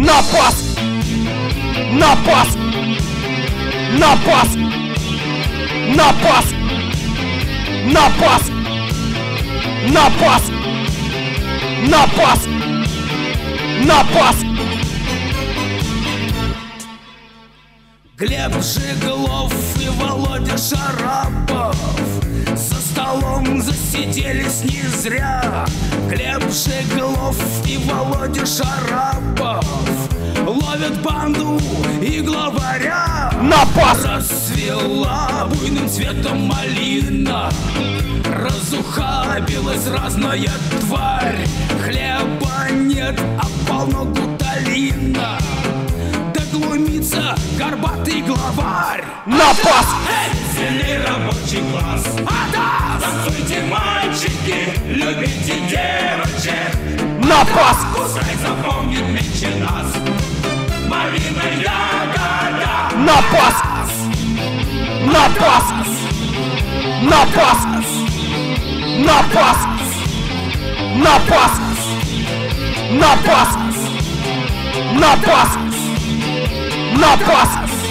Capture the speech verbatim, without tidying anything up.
На пас! На пас! На пас! На пас! На пас! На пас! На пас! На пас! Глеб Жиглов и Володя Шарапов за столом засиделись не зря. Глеб Жиглов и Володя Шарапов ловят банду и главаря. На пас! Расцвела буйным цветом малина, разухабилась разная тварь. Хлеба нет, а полно гуталина, да глумится горбатый главарь. На пас! Сильный рабочий класс. Атас! Танцуйте, мальчики, любите девочек. На пас! Кусай, запомнит меньше нас. Малина ягода. На пас! На пас! На пас! На пас! На пас! На пас! На пас! На пас!